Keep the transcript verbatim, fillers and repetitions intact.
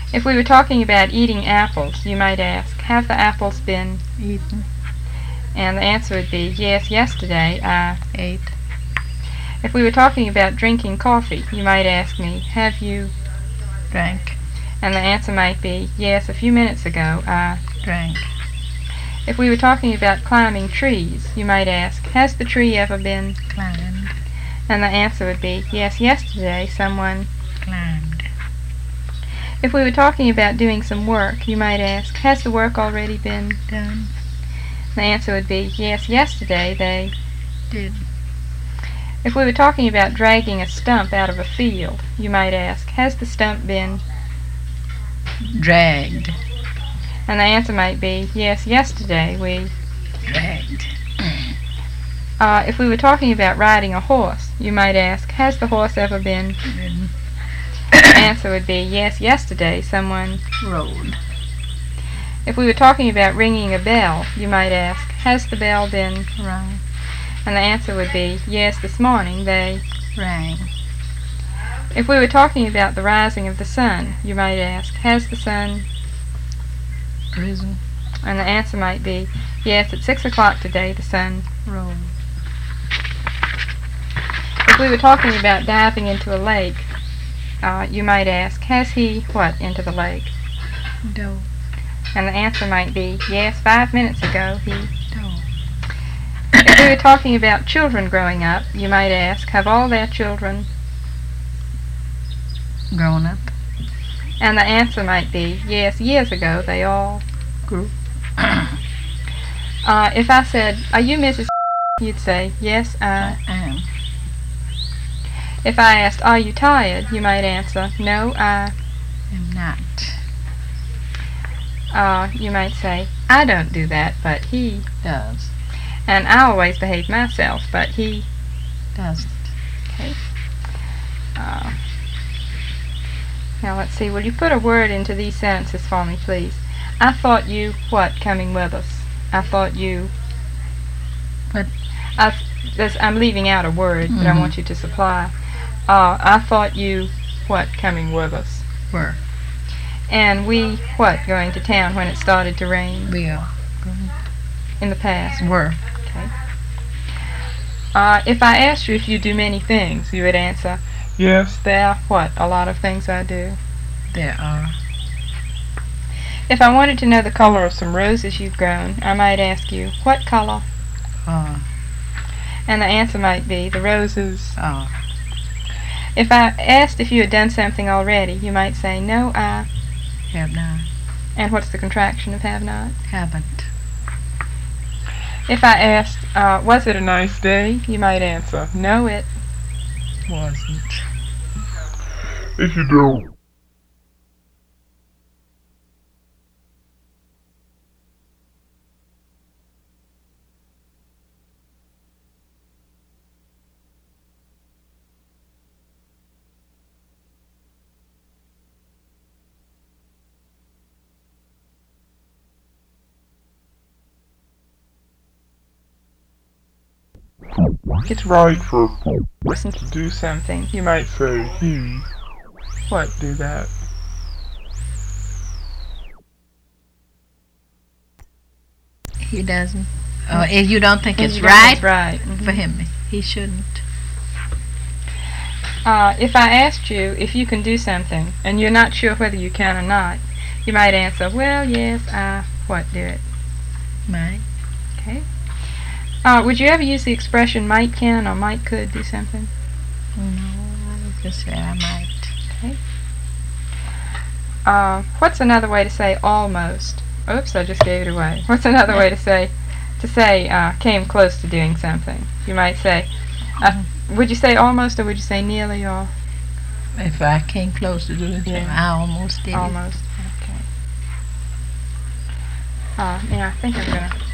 If we were talking about eating apples, you might ask, have the apples been eaten? And the answer would be, yes, yesterday I ate. If we were talking about drinking coffee, you might ask me, have you drank? And the answer might be, yes, a few minutes ago I drank. If we were talking about climbing trees, you might ask, has the tree ever been climbed? And the answer would be, yes, yesterday someone climbed. If we were talking about doing some work, you might ask, has the work already been done? The answer would be, yes, yesterday they did. If we were talking about dragging a stump out of a field, you might ask, has the stump been dragged? And the answer might be, yes, yesterday we dragged. Uh, if we were talking about riding a horse, you might ask, has the horse ever been ridden? The answer would be, yes, yesterday someone rode. If we were talking about ringing a bell, you might ask, has the bell been rung? And the answer would be, yes, this morning they rang. If we were talking about the rising of the sun, you might ask, has the sun risen? And the answer might be, yes, at six o'clock today the sun rose. If we were talking about diving into a lake, uh, you might ask, has he what into the lake? Dove. And the answer might be, yes, five minutes ago he dove. If we were talking about children growing up, you might ask, have all their children grown up? And the answer might be, yes, years ago they all grew. uh, if I said, are you Missus You'd say, yes, I I am. If I asked, are you tired? You might answer, no, I am not. Uh, you might say, I don't do that, but he does. And I always behave myself, but he doesn't. Okay. Uh, now let's see, will you put a word into these sentences for me, please? I thought you, what, coming with us? I thought you... What? I, this, I'm leaving out a word Mm-hmm. that I want you to supply. Uh, I thought you, what, coming with us? Were. And we, what, going to town when it started to rain? We are. In the past? Were. Okay. Uh, if I asked you if you do many things, you would answer, yes, there are, what, a lot of things I do? There are. If I wanted to know the color of some roses you've grown, I might ask you, what color? Are. And the answer might be, the roses are. If I asked if you had done something already, you might say, no, I have not. And what's the contraction of have not? Haven't. If I asked, uh, was it a nice day? You might answer, no, it wasn't. If you don't. It's right for a person to do something. You might say, he, what, do that? He doesn't. Uh, if you don't think If it's you don't right, think it's right. Mm-hmm. for him, he shouldn't. Uh, if I asked you if you can do something, and you're not sure whether you can or not, you might answer, well, yes, I, what, do it? Might. Okay. Uh, would you ever use the expression might can or might could do something? No, I would just say I might. Okay. Uh, what's another way to say almost? Oops, I just gave it away. What's another way to say, to say, uh, came close to doing something? You might say, uh, would you say almost or would you say nearly or? If I came close to doing something, Yeah. I almost did Almost, it. okay. Uh, yeah, I think I'm gonna